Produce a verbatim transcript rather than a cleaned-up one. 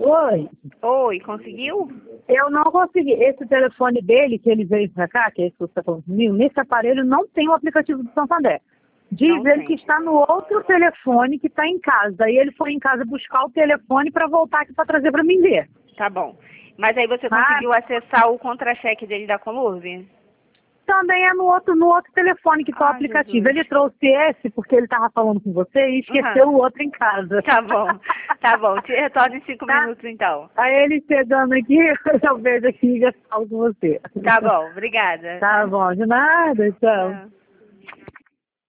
Oi, Oi, conseguiu? eu não consegui. Esse telefone dele, que ele veio pra cá, que é esse que você está falando comigo, nesse aparelho não tem o aplicativo do Santander. Diz Não ele que tem. está no outro telefone que está em casa. Aí ele foi em casa buscar o telefone para voltar aqui para trazer para mim ver. Tá bom. Mas aí você Ah, conseguiu acessar o contra-cheque dele da Colurbe? também é no outro, no outro telefone que está o Ai, aplicativo. Jesus. Ele trouxe esse porque ele estava falando com você e esqueceu Uhum. o outro em casa. Tá bom. Tá bom. Te retorno em cinco Tá? minutos, então. Aí ele chegando aqui, eu vejo aqui e já falo com você. Tá bom. Obrigada. Tá bom, de nada, tchau. Tchau.